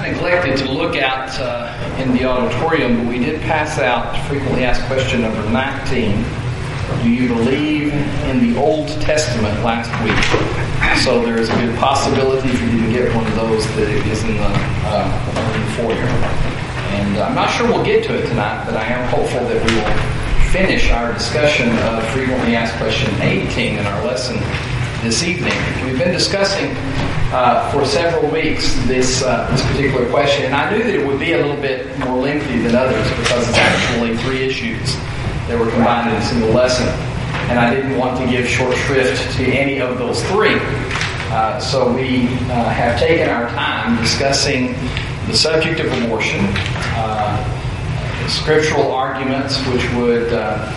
neglected to look out in the auditorium, but we did pass out frequently asked question number 19. Do you believe in the Old Testament last week? So there's a good possibility for you to get one of those that is in the foyer. And I'm not sure we'll get to it tonight, but I am hopeful that we will finish our discussion of frequently asked question 18 in our lesson this evening. We've been discussing for several weeks this particular question, and I knew that it would be a little bit more lengthy than others because it's actually 3 issues that were combined in a single lesson, and I didn't want to give short shrift to any of those 3. So we have taken our time discussing the subject of abortion, scriptural arguments which would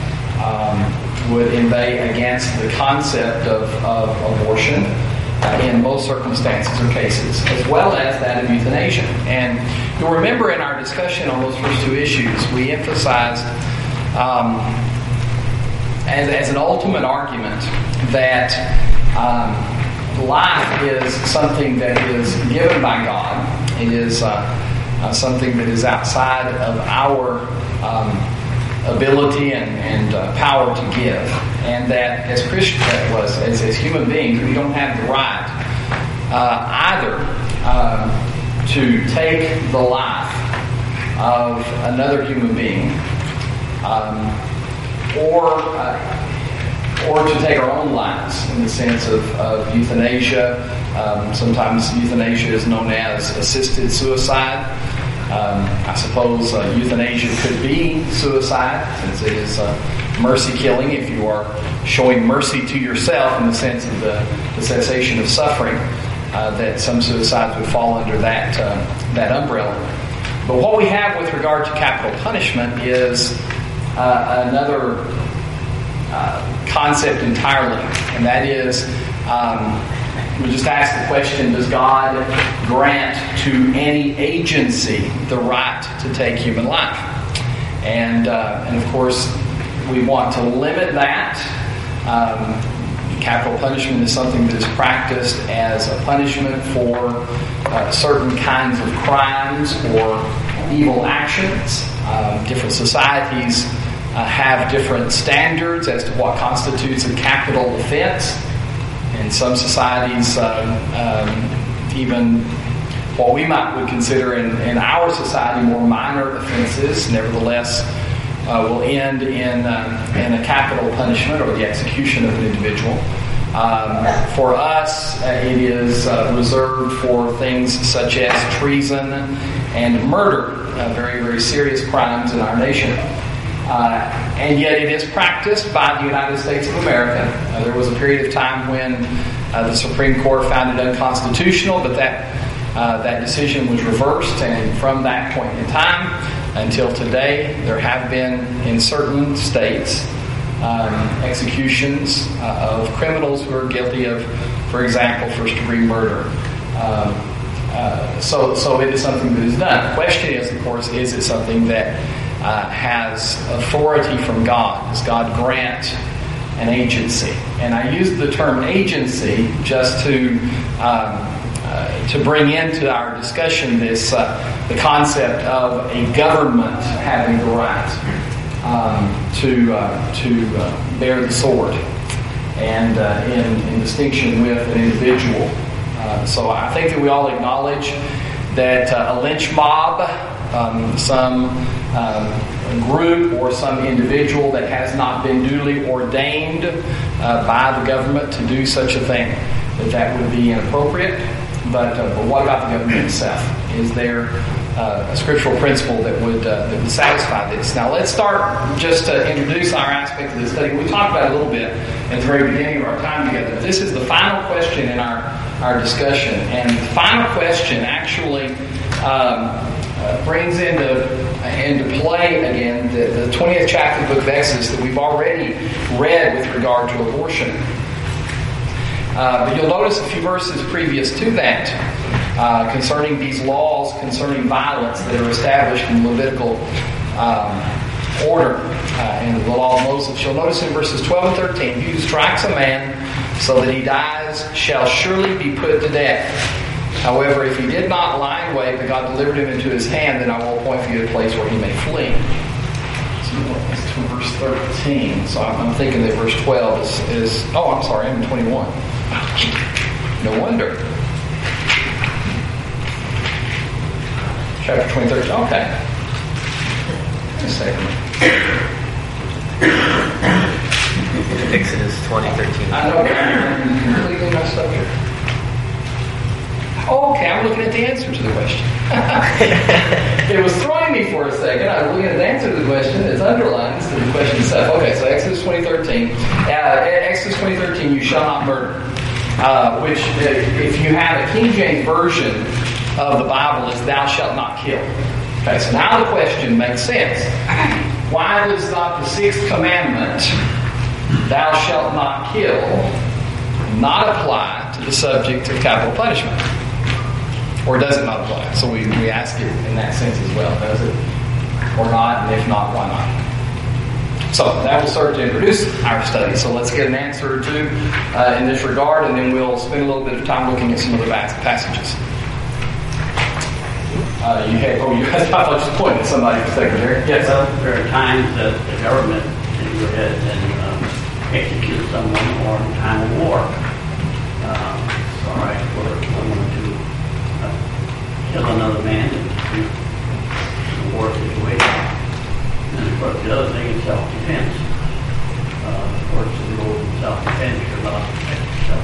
inveigh against the concept of abortion in most circumstances or cases, as well as that of euthanasia. And you'll remember in our discussion on those first 2 issues, we emphasized as an ultimate argument that life is something that is given by God. It is something that is outside of our ability and power to give, and that as Christians, as human beings, we don't have the right either to take the life of another human being, or to take our own lives in the sense of euthanasia. Sometimes euthanasia is known as assisted suicide. I suppose euthanasia could be suicide, since it is mercy killing if you are showing mercy to yourself in the sense of the cessation of suffering, that some suicides would fall under that umbrella. But what we have with regard to capital punishment is another concept entirely, and that is we just ask the question, does God grant to any agency the right to take human life? And of course, we want to limit that. Capital punishment is something that is practiced as a punishment for certain kinds of crimes or evil actions. Different societies have different standards as to what constitutes a capital offense. In some societies, even what we would consider in our society more minor offenses, nevertheless, will end in a capital punishment or the execution of an individual. For us, it is reserved for things such as treason and murder, very, very serious crimes in our nation. And yet it is practiced by the United States of America. There was a period of time when the Supreme Court found it unconstitutional, but that decision was reversed, and from that point in time until today, there have been in certain states executions of criminals who are guilty of, for example, first-degree murder. So it is something that is done. The question is, of course, is it something that has authority from God? Does God grant an agency? And I use the term agency just to bring into our discussion this the concept of a government having the right to bear the sword, and in distinction with an individual. So I think that we all acknowledge that a lynch mob, some group or some individual that has not been duly ordained by the government to do such a thing, that would be inappropriate. But what about the government itself? Is there a scriptural principle that would satisfy this? Now let's start just to introduce our aspect of this study. We talked about it a little bit at the very beginning of our time together. This is the final question in our discussion, and the final question actually brings into play again the 20th chapter of the book of Exodus that we've already read with regard to abortion. But you'll notice a few verses previous to that concerning these laws concerning violence that are established in the Levitical order in the law of Moses. You'll notice in verses 12 and 13, "He who strikes a man so that he dies shall surely be put to death. However, if he did not lie mighty way, but God delivered him into his hand, then I will appoint for you a place where he may flee. It's to verse 13. So I'm thinking that verse 12 is I'm sorry, I'm in 21. No wonder. Chapter 23. Okay. Wait a second. Exodus 20:13. I know, but I'm completely messed up here. Okay, I'm looking at the answer to the question. It was throwing me for a second. I was looking at the answer to the question. It's underlined instead of the question itself. Okay, so Exodus 20:13. Exodus 20:13, you shall not murder. Which, if you have a King James version of the Bible, is thou shalt not kill. Okay, so now the question makes sense. Why does not the sixth commandment, thou shalt not kill, not apply to the subject of capital punishment? Or does it not apply? So we ask it in that sense as well. Does it? Or not? And if not, why not? So that will serve to introduce our study. So let's get an answer or two in this regard, and then we'll spend a little bit of time looking at some of the passages. You had a point at somebody for secretary. Yes. Well, there are times that the government can go ahead and execute someone or in time of war. It's all right for someone to kill another man in a war situation. And of course, the other thing is self-defense. Of course, the rules of self-defense are not to protect yourself.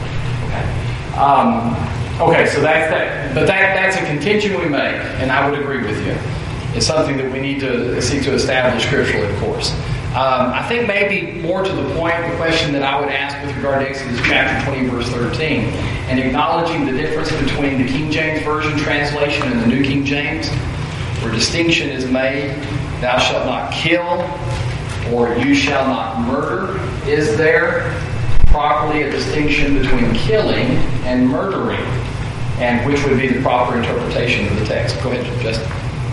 Okay, so that's a contention we make, and I would agree with you. It's something that we need to seek to establish scripturally, of course. I think maybe more to the point, the question that I would ask with regard to Exodus chapter 20, verse 13, and acknowledging the difference between the King James Version translation and the New King James, where distinction is made, thou shalt not kill, or you shall not murder. Is there properly a distinction between killing and murdering? And which would be the proper interpretation of the text? Go ahead, Justin.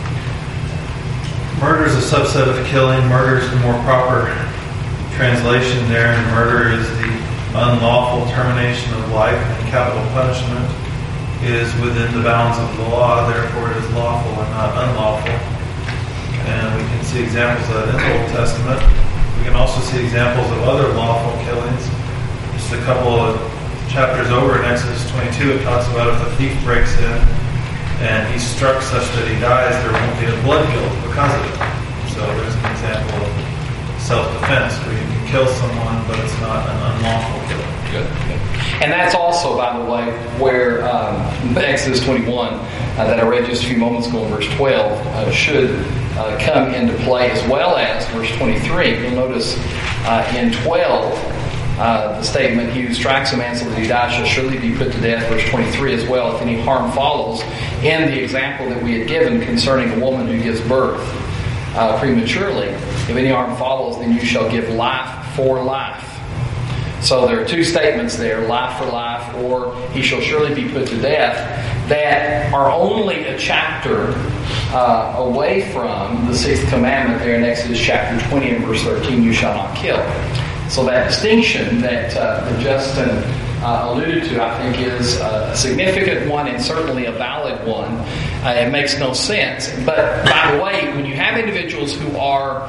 Murder is a subset of killing. Murder is the more proper translation there. And murder is the unlawful termination of life, and capital punishment is within the bounds of the law. Therefore, it is lawful and not unlawful. And we can see examples of that in the Old Testament. We can also see examples of other lawful killings. Just a couple of chapters over in Exodus 22, it talks about if a thief breaks in and he's struck such that he dies, there won't be a blood guilt because of it. So there's an example of self-defense where you can kill someone, but it's not an unlawful killing. Good. And that's also, by the way, where Exodus 21 that I read just a few moments ago in verse 12 should come into play, as well as verse 23. You'll notice in 12, the statement, he who strikes a man so that he dies shall surely be put to death. Verse 23 as well, if any harm follows, in the example that we had given concerning a woman who gives birth prematurely, if any harm follows, then you shall give life for life. So there are two statements there, life for life, or he shall surely be put to death, that are only a chapter away from the sixth commandment there in Exodus chapter 20 and verse 13, you shall not kill. So that distinction that Justin alluded to, I think, is a significant one and certainly a valid one. It makes no sense. But by the way, when you have individuals who are,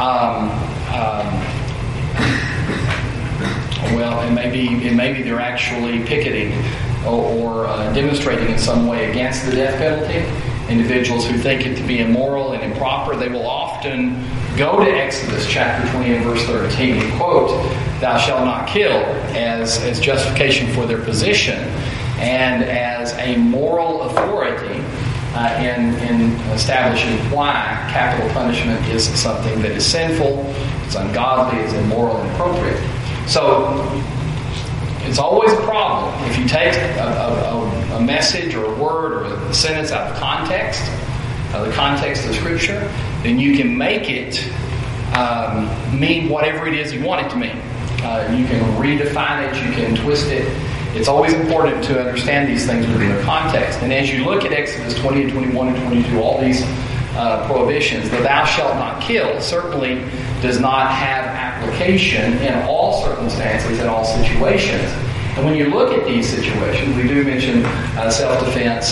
it may be they're actually picketing or demonstrating in some way against the death penalty. Individuals who think it to be immoral and improper, they will often go to Exodus chapter 20 and verse 13 and quote, thou shalt not kill, as justification for their position and as a moral authority in establishing why capital punishment is something that is sinful, it's ungodly, it's immoral and inappropriate. So it's always a problem if you take a message or a word or a sentence out of context, the context of Scripture, then you can make it mean whatever it is you want it to mean. You can redefine it, you can twist it. It's always important to understand these things within their context. And as you look at Exodus 20 and 21 and 22, all these prohibitions, the thou shalt not kill certainly does not have application in all circumstances, in all situations. And when you look at these situations, we do mention self-defense,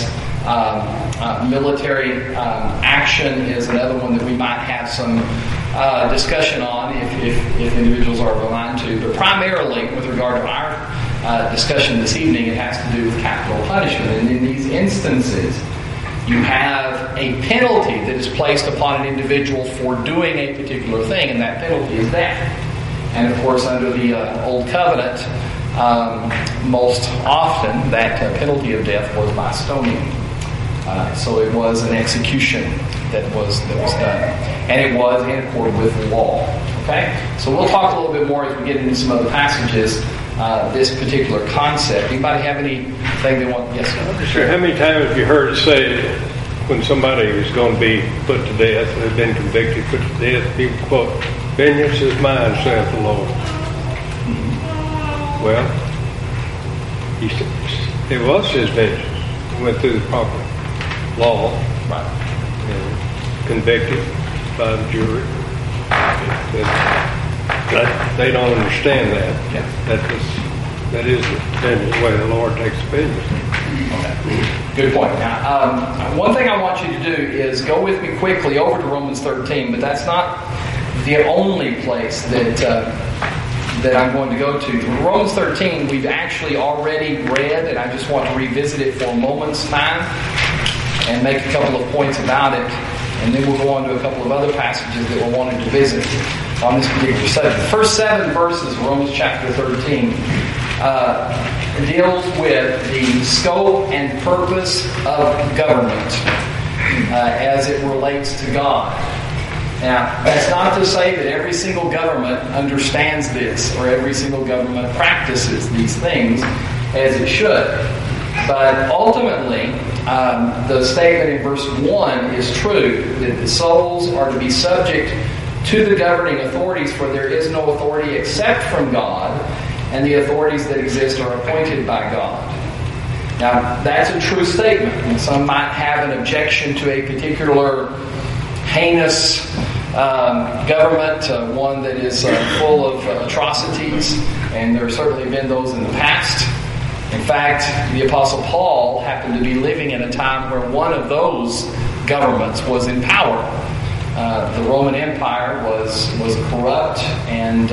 Military action is another one that we might have some discussion on if individuals are aligned to. But primarily, with regard to our discussion this evening, it has to do with capital punishment. And in these instances, you have a penalty that is placed upon an individual for doing a particular thing, and that penalty is death. And of course, under the Old Covenant, most often that penalty of death was by stoning. So it was an execution that was done, and it was in accord with the law. Okay, so we'll talk a little bit more as we get into some other passages. This particular concept. Anybody have anything they want? Yes, sir. How many times have you heard it say when somebody is going to be put to death, they've been convicted, put to death, people quote, "Vengeance is mine, saith the Lord." Mm-hmm. Well, it was his vengeance. He went through the proper law, right, and convicted by the jury. They don't understand that. Yeah. That is the way the Lord takes vengeance. Okay. Good point. Now, one thing I want you to do is go with me quickly over to Romans 13, but that's not the only place that I'm going to go to. Romans 13, we've actually already read, and I just want to revisit it for a moment's time and make a couple of points about it, and then we'll go on to a couple of other passages that we're wanting to visit on this particular subject. The first 7 verses of Romans chapter 13 deals with the scope and purpose of government as it relates to God. Now, that's not to say that every single government understands this or every single government practices these things as it should. But ultimately, the statement in verse 1 is true, that the souls are to be subject to the governing authorities, for there is no authority except from God, and the authorities that exist are appointed by God. Now, that's a true statement, and some might have an objection to a particular heinous government, one that is full of atrocities, and there have certainly been those in the past. In fact, the Apostle Paul happened to be living in a time where one of those governments was in power. The Roman Empire was a corrupt and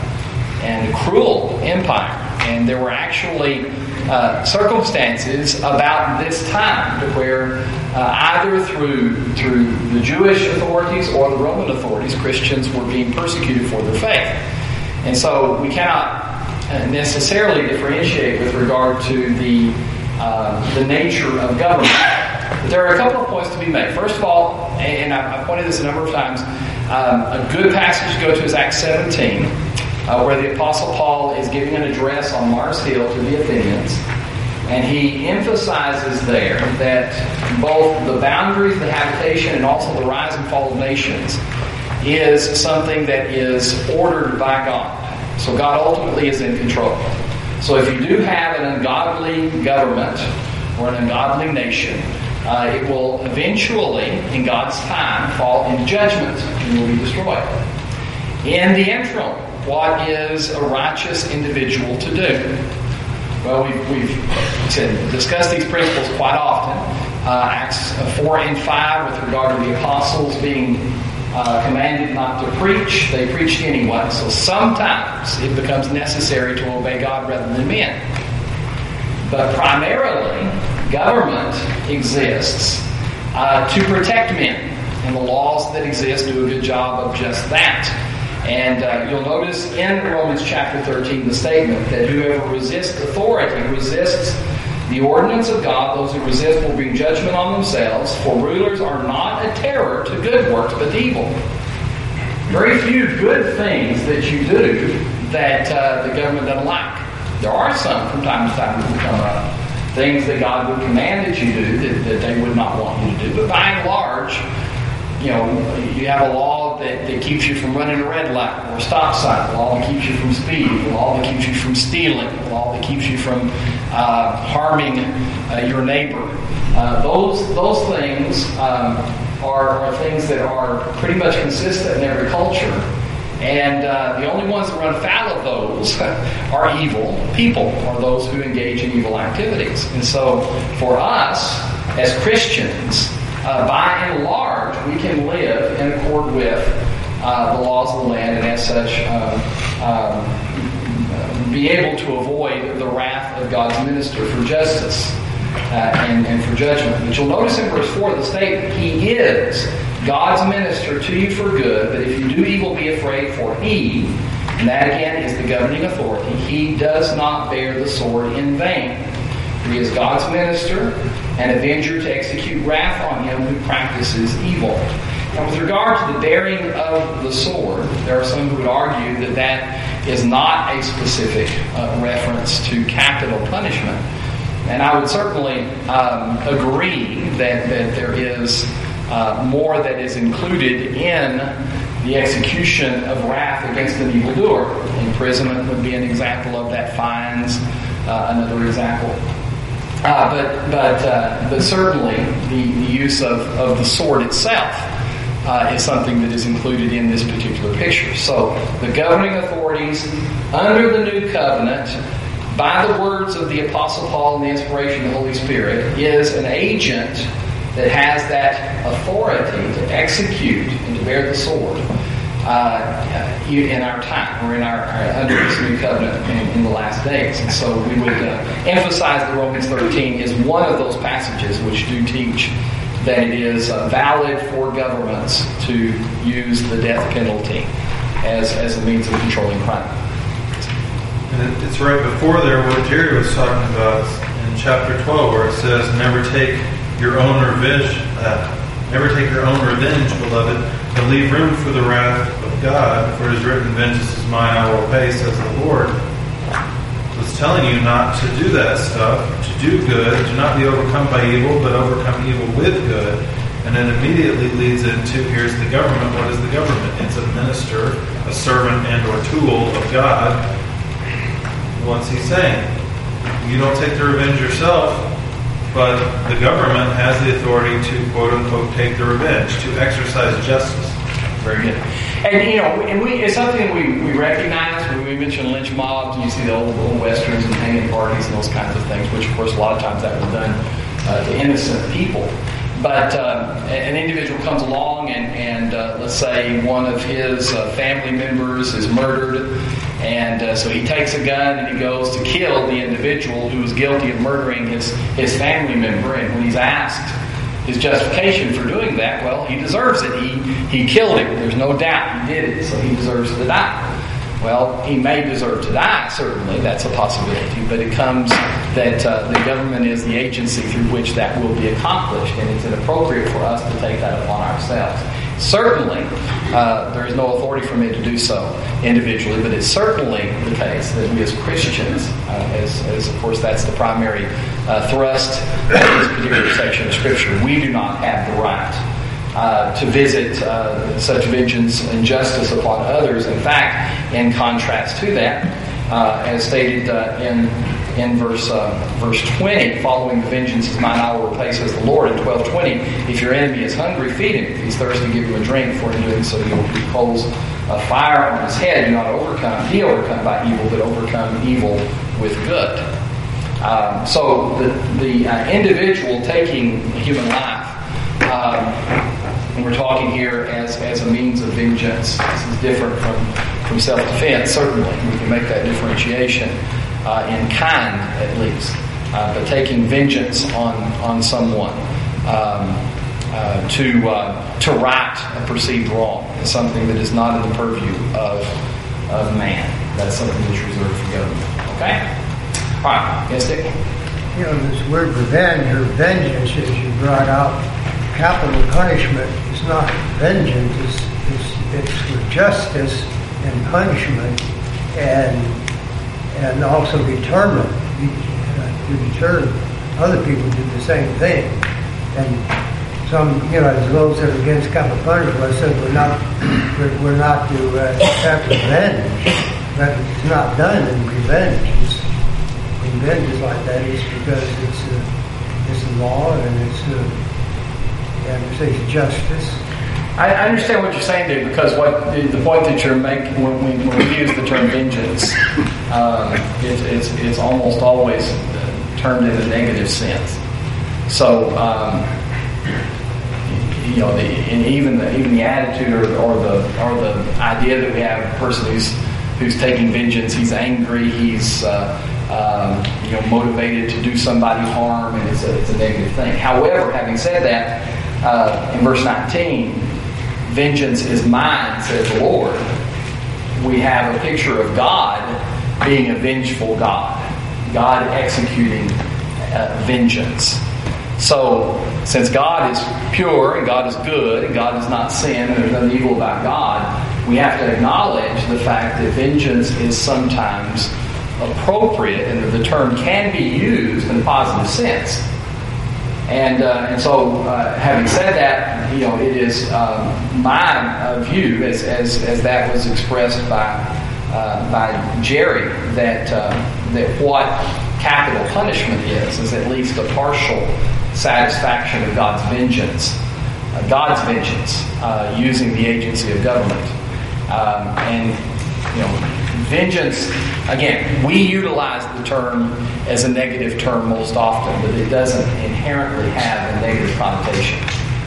cruel empire, and there were actually circumstances about this time to where either through the Jewish authorities or the Roman authorities, Christians were being persecuted for their faith. And so we cannot necessarily differentiate with regard to the nature of government. But there are a couple of points to be made. First of all, and I've pointed this a number of times, a good passage to go to is Acts 17, where the Apostle Paul is giving an address on Mars Hill to the Athenians. And he emphasizes there that both the boundaries, the habitation, and also the rise and fall of nations is something that is ordered by God. So God ultimately is in control. So if you do have an ungodly government or an ungodly nation, it will eventually, in God's time, fall into judgment and will be destroyed. In the interim, what is a righteous individual to do? Well, we've discussed these principles quite often. Acts 4 and 5 with regard to the apostles being commanded not to preach. They preached anyway. So sometimes it becomes necessary to obey God rather than men. But primarily, government exists to protect men. And the laws that exist do a good job of just that. And you'll notice in Romans chapter 13 the statement that whoever resists authority resists the ordinance of God. Those who resist will bring judgment on themselves, for rulers are not a terror to good works, but to evil. Very few good things that you do that the government doesn't like. There are some from time to time that come up. Things that God would command that you do that they would not want you to do. But by and large, you have a law that keeps you from running a red light or a stop sign, a law that keeps you from speeding, a law that keeps you from stealing, a law that keeps you from harming your neighbor. Those things are things that are pretty much consistent in every culture. And the only ones that run afoul of those are evil people, or those who engage in evil activities. And so for us, as Christians, by and large, we can live in accord with the laws of the land, and as such, be able to avoid the wrath of God's minister for justice and for judgment. But you'll notice in verse 4 the statement, He is God's minister to you for good, but if you do evil, be afraid, for He, and that again is the governing authority, He does not bear the sword in vain. He is God's minister, an avenger to execute wrath on him who practices evil. Now, with regard to the bearing of the sword, there are some who would argue that that is not a specific reference to capital punishment. And I would certainly agree that there is more that is included in the execution of wrath against an evildoer. Imprisonment would be an example of that. Fines, another example. But certainly the use of the sword itself is something that is included in this particular picture. So the governing authorities under the new covenant, by the words of the Apostle Paul and the inspiration of the Holy Spirit, is an agent that has that authority to execute and to bear the sword in our time, or in our under this new covenant in the last days. And so we would emphasize that Romans 13 is one of those passages which do teach that it is valid for governments to use the death penalty as a means of controlling crime. And it's right before there what Jerry was talking about in chapter 12, where it says, "Never take your own revenge, beloved, but leave room for the wrath of God. For it is written, vengeance is mine, I will pay, says the Lord." It's telling you not to do that stuff, to do good, to not be overcome by evil, but overcome evil with good. And then immediately leads into, here's the government. What is the government? It's a minister, a servant, and or tool of God. What's he saying? You don't take the revenge yourself, but the government has the authority to, quote unquote, take the revenge, to exercise justice. Very good. And it's something we recognize when we mention lynch mobs, and you see the old westerns and hanging parties and those kinds of things, which of course a lot of times that was done to innocent people. But an individual comes along and let's say one of his family members is murdered, and so he takes a gun and he goes to kill the individual who is guilty of murdering his family member. And when he's asked his justification for doing that, well, he deserves it. He killed him. There's no doubt he did it, so he deserves to die. Well, he may deserve to die, certainly. That's a possibility. But it comes that the government is the agency through which that will be accomplished, and it's inappropriate for us to take that upon ourselves. Certainly, there is no authority for me to do so individually, but it's certainly the case that we as Christians, as of course that's the primary thrust of this particular section of Scripture, we do not have the right to visit such vengeance and justice upon others. In fact, in contrast to that, as stated in verse 20, following the vengeance is mine, I will repay, says the Lord. In 12:20, if your enemy is hungry, feed him. If he's thirsty, give him a drink. For in doing so, you will heap coals of fire on his head. Do not be overcome by evil, but overcome evil with good. So the individual taking human life, and we're talking here as a means of vengeance. This is different from self-defense, certainly. We can make that differentiation in kind, at least. But taking vengeance on someone to right a perceived wrong is something that is not in the purview of man. That's something that's reserved for government. Okay? All right. Yes, Dick? This word revenge or vengeance, as you brought out, capital punishment is not vengeance, it's for justice and punishment, and also determine to deter other people to do the same thing. And some, as those that are against capital punishment, I said we're not to have revenge. But it's not done in revenge. Revenge is like that is because it's a law and it's justice. I understand what you're saying, Dave, because the point that you're making when we use the term vengeance, it's almost always termed in a negative sense. So, even the attitude or the idea that we have a person who's taking vengeance, he's angry, he's motivated to do somebody harm, and it's a negative thing. However, having said that, in verse 19, vengeance is mine, says the Lord. We have a picture of God being a vengeful God, God executing vengeance. So, since God is pure and God is good and God does not sin and there's nothing evil about God, we have to acknowledge the fact that vengeance is sometimes appropriate and that the term can be used in a positive sense. And so, having said that, it is my view, as that was expressed by Jerry, that what capital punishment is at least a partial satisfaction of God's vengeance, using the agency of government, vengeance. Again, we utilize the term as a negative term most often, but it doesn't inherently have a negative connotation,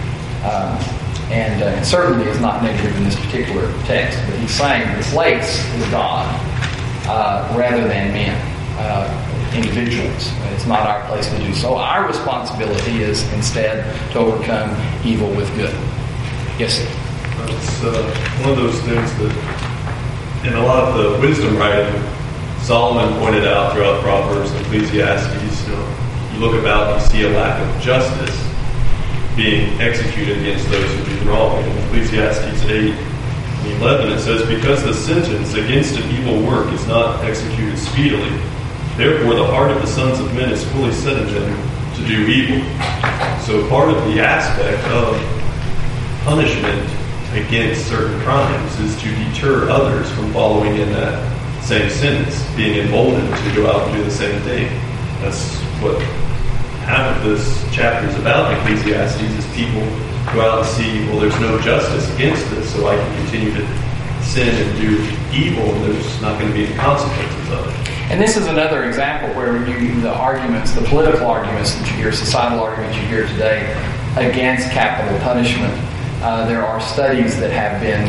and certainly is not negative in this particular text. But he's saying the place is God rather than men, individuals. It's not our place to do so. Our responsibility is instead to overcome evil with good. Yes, sir. It's one of those things that in a lot of the wisdom writing, Solomon pointed out throughout Proverbs and Ecclesiastes, you look about and you see a lack of justice being executed against those who do wrong. In Ecclesiastes 8 and 11 it says, because the sentence against an evil work is not executed speedily, therefore the heart of the sons of men is fully set in them to do evil. So part of the aspect of punishment against certain crimes is to deter others from following in that same sentence, being emboldened to go out and do the same thing. That's what half of this chapter is about in Ecclesiastes, is people go out and see, well, there's no justice against this, so I can continue to sin and do evil, and there's not going to be any consequences of it. And this is another example where the political arguments that you hear, societal arguments you hear today against capital punishment, there are studies that have been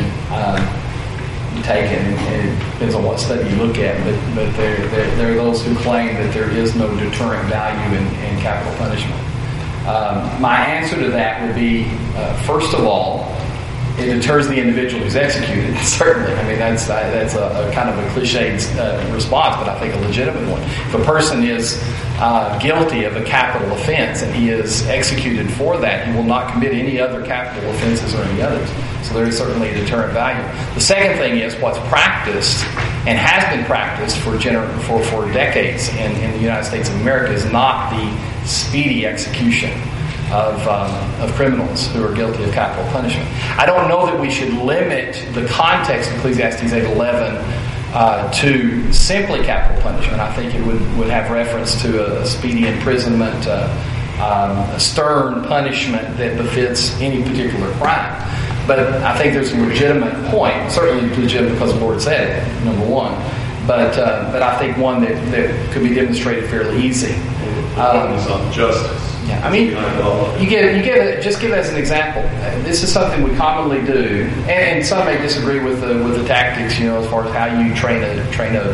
taken, and it depends on what study you look at, but there are those who claim that there is no deterrent value in capital punishment. My answer to that would be, first of all, it deters the individual who's executed, certainly. I mean, that's a kind of a cliched response, but I think a legitimate one. If a person is guilty of a capital offense and he is executed for that, he will not commit any other capital offenses or any others. So there is certainly a deterrent value. The second thing is what's practiced and has been practiced for decades in the United States of America is not the speedy execution of criminals who are guilty of capital punishment. I don't know that we should limit the context of Ecclesiastes 8:11 to simply capital punishment. I think it would have reference to a speedy imprisonment, a stern punishment that befits any particular crime. But I think there's a legitimate point, certainly legitimate because the Lord said it, number one. But I think one that could be demonstrated fairly easy. Focus on justice. Yeah, I mean, you give it as an example. This is something we commonly do, and some may disagree with the tactics, as far as how you train an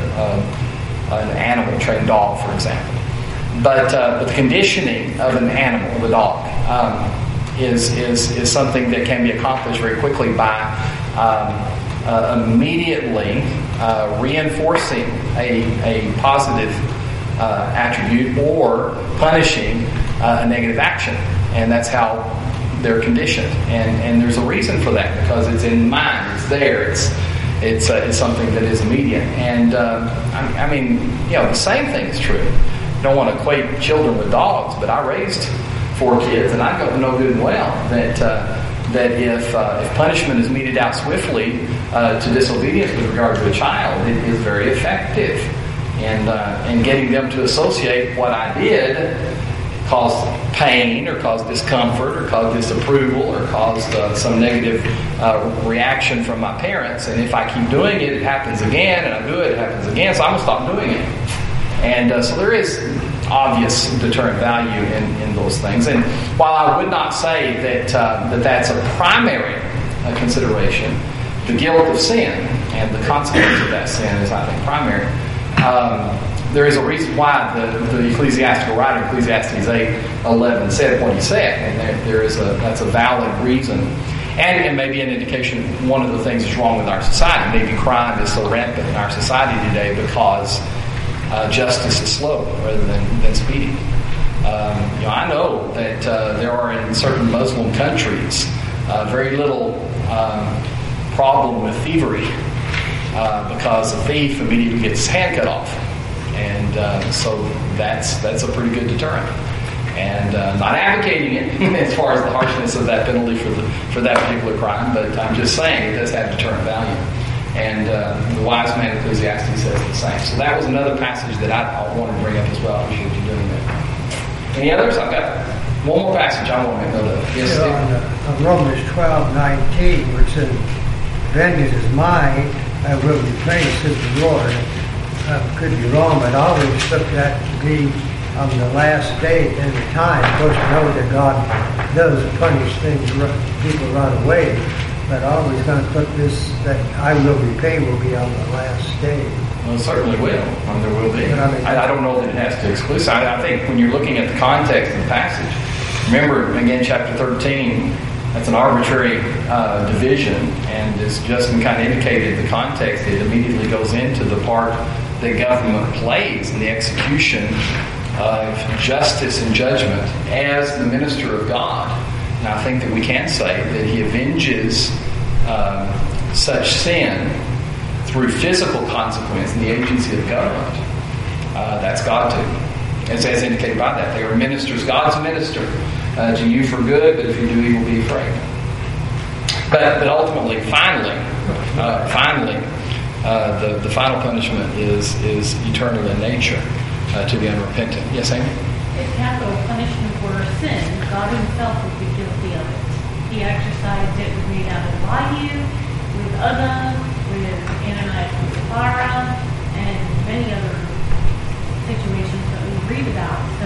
animal, train a dog, for example. But the conditioning of an animal, of a dog, is something that can be accomplished very quickly by immediately reinforcing a positive attribute or punishing a negative action, and that's how they're conditioned. And there's a reason for that, because it's in the mind, it's there, it's something that is immediate. And I mean, the same thing is true. I don't want to equate children with dogs, but I raised 4 kids, and I know good and well that if punishment is meted out swiftly to disobedience with regard to a child, it is very effective in getting them to associate what I did caused pain or caused discomfort or caused disapproval or caused some negative reaction from my parents. And if I keep doing it, it happens again, and I do it, it happens again, so I'm going to stop doing it. And so there is, obvious deterrent value in those things. And while I would not say that that's a primary consideration, the guilt of sin and the consequence of that sin is, I think, primary. There is a reason why the ecclesiastical writer, Ecclesiastes 8:11, said what he said, and that's a valid reason, and maybe an indication of one of the things that's wrong with our society. Maybe crime is so rampant in our society today because justice is slow rather than speedy. I know that there are in certain Muslim countries very little problem with thievery because the thief immediately gets his hand cut off. And so that's a pretty good deterrent. And not advocating it as far as the harshness of that penalty for that particular crime, but I'm just saying it does have deterrent value. And the wise man Ecclesiastes says the same. So that was another passage that I wanted to bring up as well. I appreciate you doing that. Any others? I've got one more passage I want to make note of. Yes, on Romans 12:19, where it says, "Vengeance is mine, I will repay," says the Lord. Could be wrong, but I always took that to be on the last day and the time. Of course, I know that God does punish things, people run away, but I always going to put this, that I will repay will be on the last day. Well, it certainly will. There will be. I don't know that it has to exclude. I think when you're looking at the context of the passage, remember, again, chapter 13, that's an arbitrary division, and as Justin kind of indicated, the context, it immediately goes into the part that government plays in the execution of justice and judgment as the minister of God. And I think that we can say that he avenges such sin through physical consequence in the agency of government. That's God too. As indicated by that. They are ministers. God's a minister to you for good, but if you do evil, be afraid. But ultimately, finally, the final punishment is eternal in nature to the unrepentant. Yes, Amy? If capital punishment were a sin, God himself would be guilty of it. He exercised it with Nadab and Abihu, with Uzzah, with Ananias and Sapphira, and many other situations that we read about. So,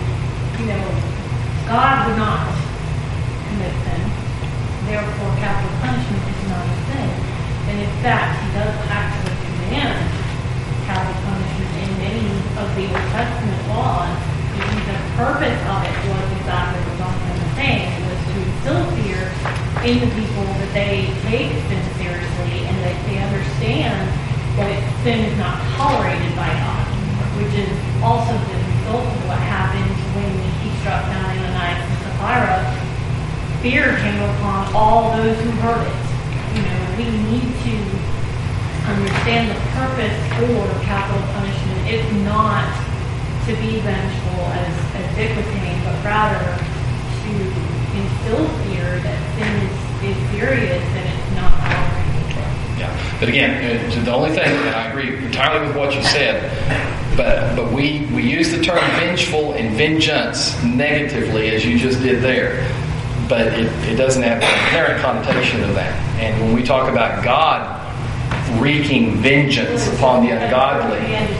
God would not commit sin. Therefore, capital punishment is not a sin. And in fact, he does actually command capital punishment in many of the Old Testament laws. The purpose of it was exactly what Jonathan was saying, was to instill fear in the people that they take sin seriously and that they understand that sin is not tolerated by God, which is also the result of what happened when he struck down Ananias and Sapphira. Fear came upon all those who heard it. We need to understand the purpose for capital punishment is not to be vengeful, as Dick was saying, but rather to instill fear that sin is serious and it's not tolerated. Yeah, but again, the only thing, and I agree entirely with what you said, but we use the term vengeful and vengeance negatively, as you just did there. But it doesn't have the inherent connotation of that. And when we talk about God wreaking vengeance upon the ungodly,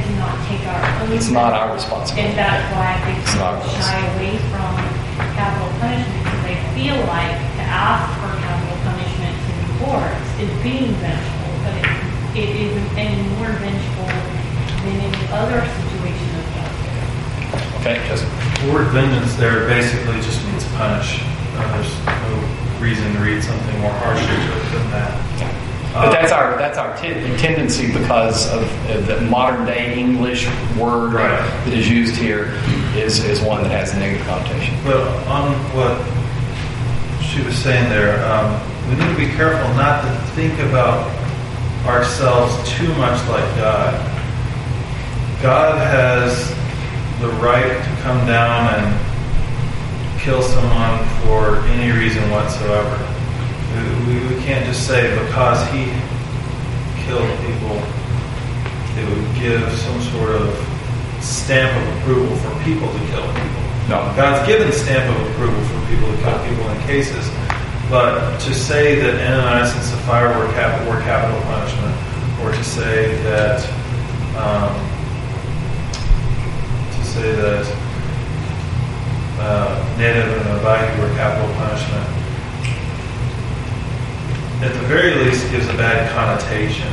it's not our responsibility. And that's why I think people shy away from capital punishment, because they feel like to ask for capital punishment to the courts is being vengeful, but it isn't any more vengeful than any other situation of justice. Okay, Justin. The word vengeance there basically just means punish. There's no reason to read something more harshly than that. But that's our tendency because of the modern day English word that is used here is one that has a negative connotation. Well, on what she was saying there, we need to be careful not to think about ourselves too much like God. God has the right to come down and kill someone for any reason whatsoever. We can't just say because he killed people, it would give some sort of stamp of approval for people to kill people. No. God's given stamp of approval for people to kill people in cases, but to say that Ananias and Sapphira were capital punishment, or to say say that Nadab and Abihu were capital punishment, at the very least gives a bad connotation.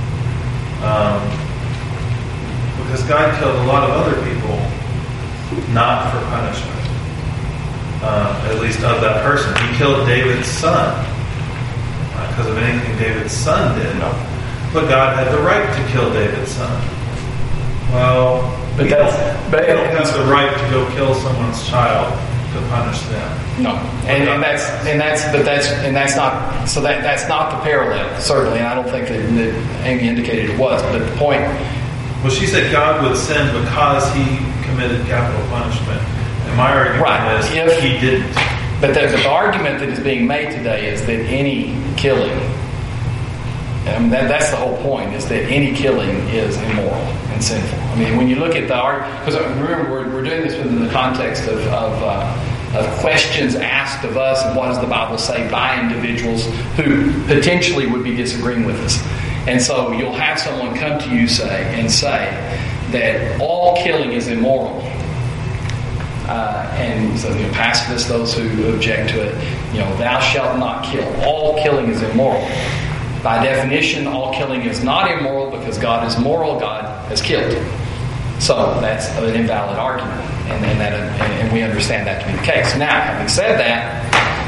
Because God killed a lot of other people not for punishment. At least of that person. He killed David's son. Not because of anything David's son did. But God had the right to kill David's son. Well, we don't have the right to go kill someone's child to punish them. No, that's not the parallel, certainly, and I don't think that Amy indicated it was. But the point. Well, she said God would send because he committed capital punishment. And my argument is if he didn't. But the argument that is being made today is that any killing, and that's the whole point, is that any killing is immoral and sinful. I mean, when you look at the argument, because remember we're doing this within the context of questions asked of us and what does the Bible say by individuals who potentially would be disagreeing with us. And so you'll have someone come to you and say that all killing is immoral. And so the pacifists, those who object to it, thou shalt not kill. All killing is immoral. By definition, all killing is not immoral because God is moral. God has killed. So that's an invalid argument, and we understand that to be the case. Now, having said that,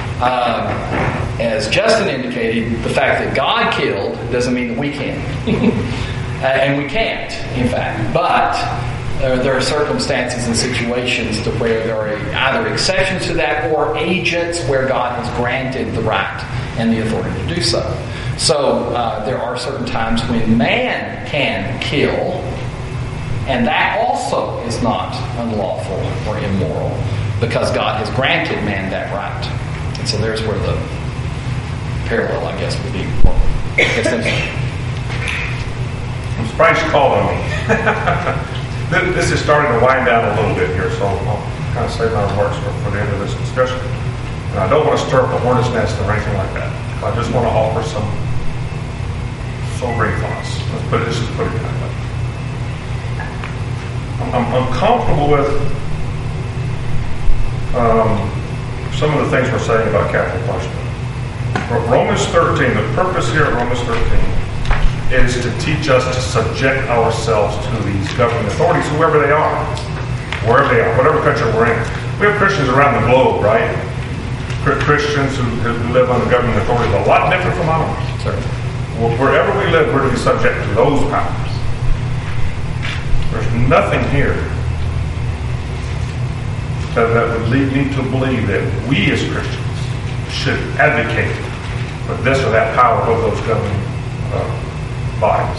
as Justin indicated, the fact that God killed doesn't mean that we can. And we can't, in fact. But there are circumstances and situations to where there are either exceptions to that or agents where God has granted the right and the authority to do so. So there are certain times when man can kill, and that also is not unlawful or immoral because God has granted man that right. And so there's where the parallel, I guess, would be more extensive. I'm surprised you called on me. This is starting to wind down a little bit here, so I'll kind of save my remarks for the end of this discussion. And I don't want to stir up a hornet's nest or anything like that. I just want to offer some sobering thoughts. Let's put it that way. I'm comfortable with some of the things we're saying about capital punishment. Romans 13, the purpose here of Romans 13 is to teach us to subject ourselves to these governing authorities, whoever they are, wherever they are, whatever country we're in. We have Christians around the globe, right? Christians who live under governing authorities a lot different from ours. Certainly. Wherever we live, we're to be subject to those powers. There's nothing here that would lead me to believe that we as Christians should advocate for this or that power over those governing bodies.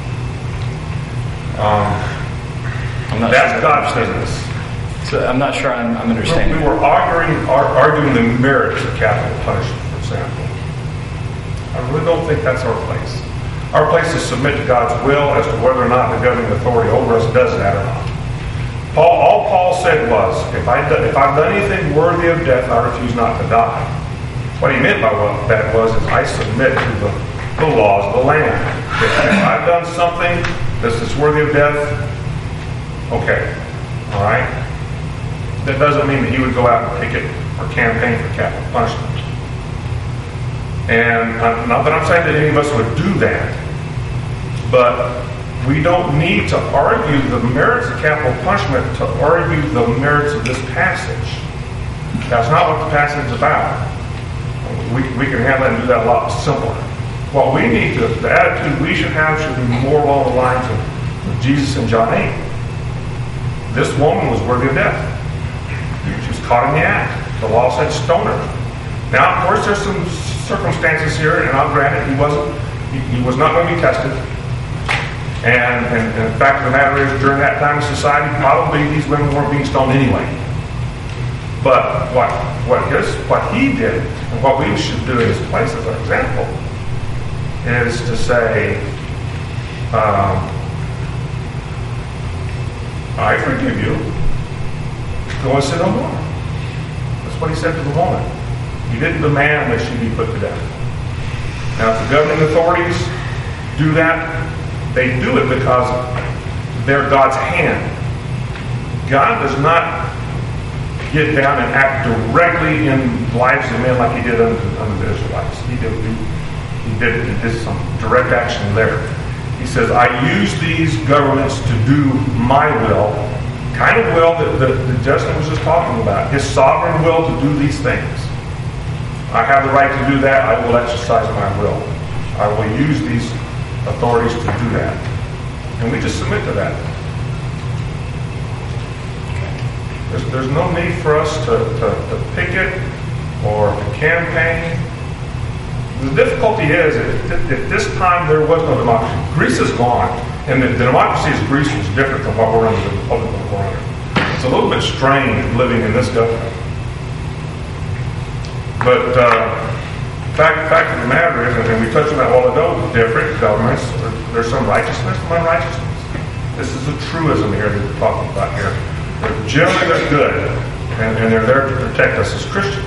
That's God's business. So I'm not sure I'm understanding. We were arguing the merits of capital punishment, for example. I really don't think that's our place. Our place is to submit to God's will as to whether or not the governing authority over us does that or not. All Paul said was, if I've done anything worthy of death, I refuse not to die. What he meant by what that was is I submit to the laws of the land. If I've done something that's worthy of death, okay, all right? That doesn't mean that he would go out and picket or campaign for capital punishment. And not that I'm saying that any of us would do that, but we don't need to argue the merits of capital punishment to argue the merits of this passage. That's not what the passage is about. We can handle it and do that a lot simpler. What we need to, the attitude we should have should be more along the lines of Jesus in John 8. This woman was worthy of death. She was caught in the act. The law said stone her. Now, of course, there's some circumstances here, and I'll grant it, he was not going to be tested. And the fact of the matter is, during that time in society, probably these women weren't being stoned anyway. But what he did, and what we should do in his place as an example, is to say, I forgive you. Go and sin no more. That's what he said to the woman. He didn't demand that she be put to death. Now, if the governing authorities do that, they do it because they're God's hand. God does not get down and act directly in lives of men like he did under the Israelites. He did some direct action there. He says, I use these governments to do my will, kind of will that Justin was just talking about, his sovereign will to do these things. I have the right to do that. I will exercise my will. I will use these authorities to do that. And we just submit to that. There's no need for us to picket or to campaign. The difficulty is, at this time there was no democracy. Greece is gone, and the democracy of Greece was different from what we're under, the republic that we're under. It's a little bit strange living in this government. But fact of the matter is, and we touched on that a while ago, different governments, there's some righteousness, some unrighteousness. This is a truism here that we're talking about here. Generally they're good, and they're there to protect us as Christians.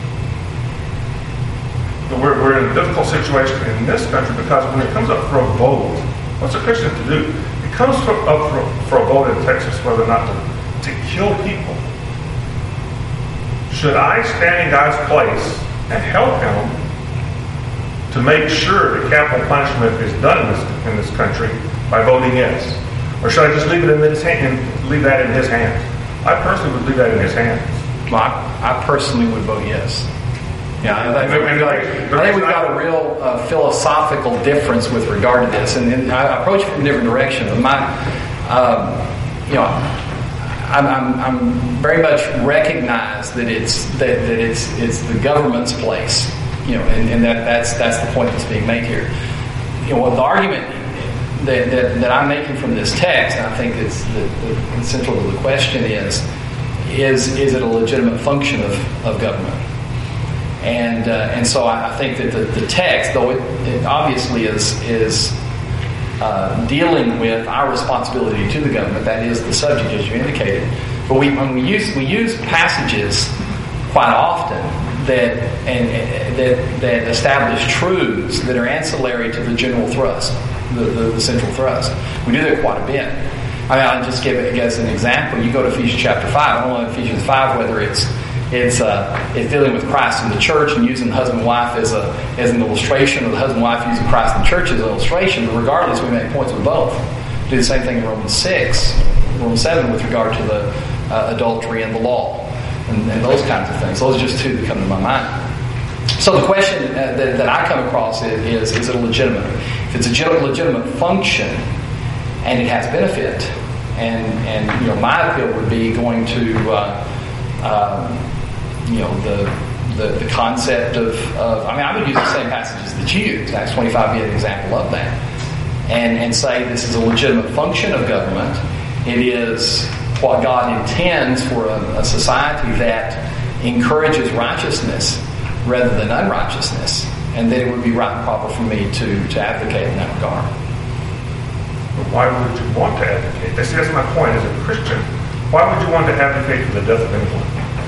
But we're in a difficult situation in this country because when it comes up for a vote, what's a Christian to do? It comes up for a vote in Texas whether or not to kill people. Should I stand in God's place and help him to make sure that capital punishment is done in this country by voting yes? Or should I just leave it in his hand and leave that in his hands? I personally would leave that in his hands. Well, I personally would vote yes. Yeah, I think we've got a real philosophical difference with regard to this, and I approach it from a different direction. I'm very much recognize that it's the government's place, and that's the point that's being made here. The argument that I'm making from this text, and I think it's the central to the question is it a legitimate function of government? And so I think that the text, though it obviously is dealing with our responsibility to the government, that is the subject as you indicated. But we use passages quite often that establish truths that are ancillary to the general thrust, the central thrust. We do that quite a bit. I mean, I'll just give it as an example. You go to Ephesians chapter 5. I don't know Ephesians 5 whether it's dealing with Christ in the church and using the husband and wife as an illustration, or the husband and wife using Christ in the church as an illustration. But regardless, we make points with both. We do the same thing in Romans 7 with regard to the adultery and the law and those kinds of things. Those are just two that come to my mind. So the question that I come across is it a legitimate? If it's a legitimate function and it has benefit, and my appeal would be going to the concept of I would use the same passages that you use. Acts 25 be an example of that, and say this is a legitimate function of government. It is what God intends for a society that encourages righteousness rather than unrighteousness, and that it would be right and proper for me to advocate in that regard. But why would you want to advocate? That's my point. As a Christian, why would you want to advocate for the death of anyone?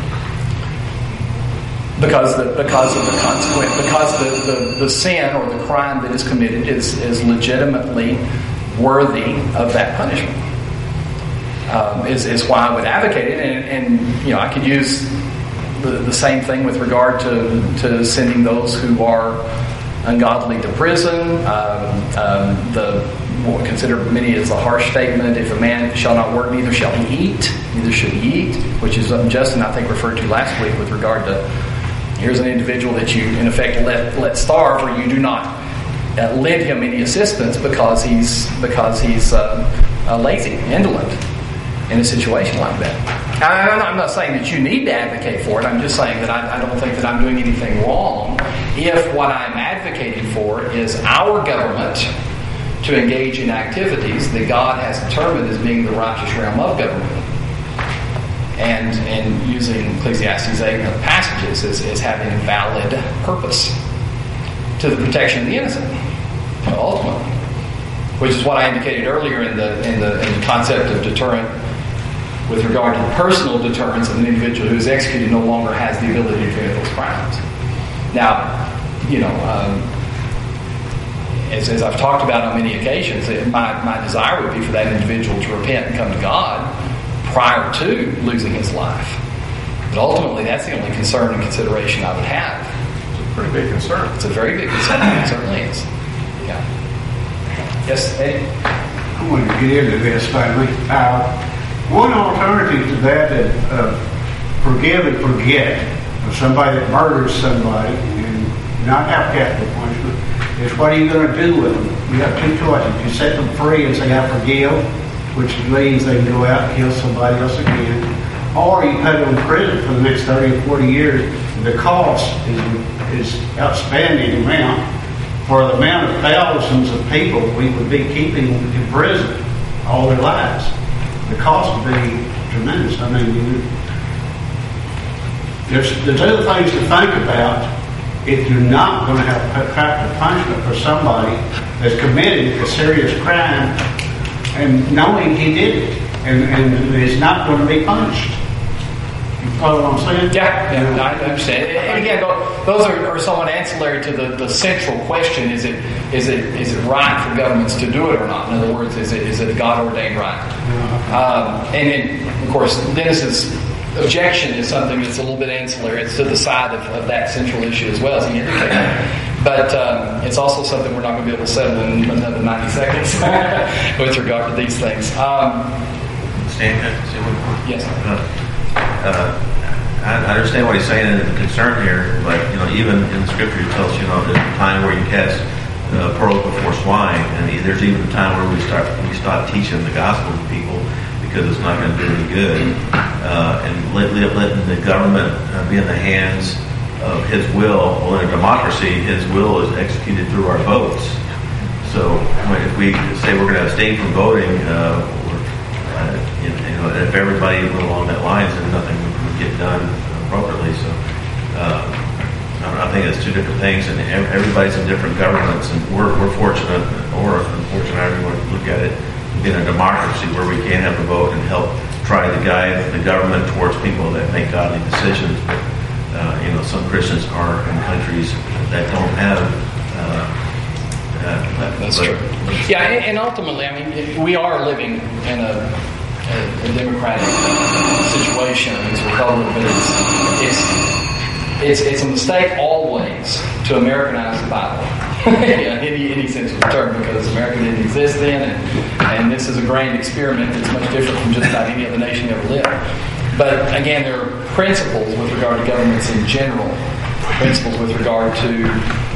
Because of the consequence, because the sin or the crime that is committed is legitimately worthy of that punishment. Is why I would advocate it, and I could use the same thing with regard to sending those who are ungodly to prison. Consider many as a harsh statement: if a man shall not work, neither shall he eat. Neither should he eat, which is something Justin I think referred to last week with regard to here's an individual that you in effect let starve, or you do not lend him any assistance because he's lazy, indolent in a situation like that. I'm not saying that you need to advocate for it. I'm just saying that I don't think that I'm doing anything wrong if what I'm advocating for is our government to engage in activities that God has determined as being the righteous realm of government, and using Ecclesiastes 8 and other passages as having a valid purpose to the protection of the innocent, ultimately, which is what I indicated earlier in the concept of deterrent with regard to the personal deterrence of an individual who is executed no longer has the ability to commit those crimes. Now, as I've talked about on many occasions, my desire would be for that individual to repent and come to God prior to losing his life. But ultimately, that's the only concern and consideration I would have. It's a pretty big concern. It's a very big concern. It certainly is. Yeah. Yes, Eddie? I want to get into this finally. One alternative to that is forgive and forget. Somebody that murders somebody and not have capital punishment is what are you going to do with them? You have two choices. You set them free and say, I forgive, which means they can go out and kill somebody else again. Or you put them in prison for the next 30 or 40 years. The cost is outstanding amount for the amount of thousands of people we would be keeping in prison all their lives. The cost would be tremendous. I mean, there's other things to think about if you're not going to have capital punishment for somebody that's committed a serious crime and knowing he did it and is not going to be punished. You follow what I'm saying? Yeah, I understand. And again, those are somewhat ancillary to the central question: is it right for governments to do it or not? In other words, is it a God ordained right? And then, of course, Dennis's objection is something that's a little bit ancillary. It's to the side of that central issue as well, as he indicated. But it's also something we're not going to be able to settle in another 90 seconds with regard to these things. Stan, can I say one more? Yes. I understand what he's saying and the concern here, but even in the scripture it tells there's a time where you cast pearls before swine, and there's even a time where we stop teaching the gospel to people because it's not going to do any good, and letting the government be in the hands of his will. Well, in a democracy, his will is executed through our votes. So if we say we're going to abstain from voting, if everybody went along that line, then nothing would get done appropriately. So I think it's two different things, and everybody's in different governments, and we're fortunate, or unfortunate, however you want to look at it, in a democracy where we can have a vote and help try to guide the government towards people that make godly decisions. But some Christians are in countries that don't have. That's true. Yeah, and ultimately, I mean, we are living in a democratic situation as a republic, but it's a mistake always to Americanize the Bible. In any sense of the term, because America didn't exist then, and this is a grand experiment that's much different from just about any other nation ever lived. But again, there are principles with regard to governments in general, principles with regard to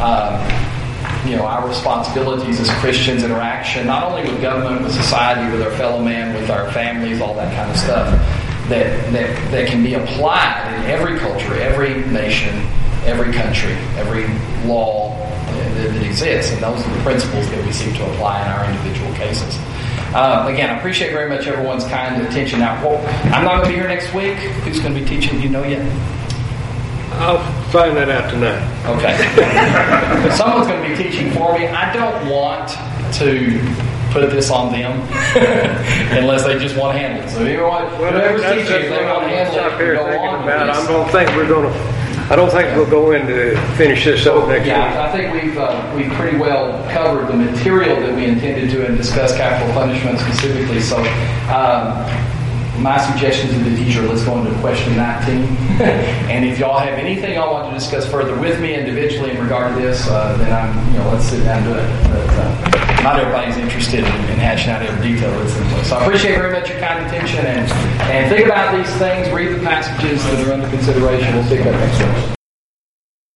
our responsibilities as Christians, interaction not only with government, with society, with our fellow man, with our families, all that kind of stuff that can be applied in every culture, every nation, every country, every law that exists, and those are the principles that we seek to apply in our individual cases. Again, I appreciate very much everyone's kind attention. Now, I'm not going to be here next week. Who's going to be teaching? Do you know yet? I'll find that out tonight. Okay. Someone's going to be teaching for me. I don't want to put this on them unless they just want to handle it. So whoever's teaching, if they want to handle it, go on with this. I don't think we'll go in to finish this up next week. I think we've pretty well covered the material that we intended to and discuss capital punishment specifically. So my suggestion to the teacher, let's go into question 19. And if y'all have anything y'all want to discuss further with me individually in regard to this, then let's sit down and do it. But not everybody's interested in hashing out every detail of this. So I appreciate very much your kind attention and think about these things, read the passages that are under consideration. We'll pick up next week.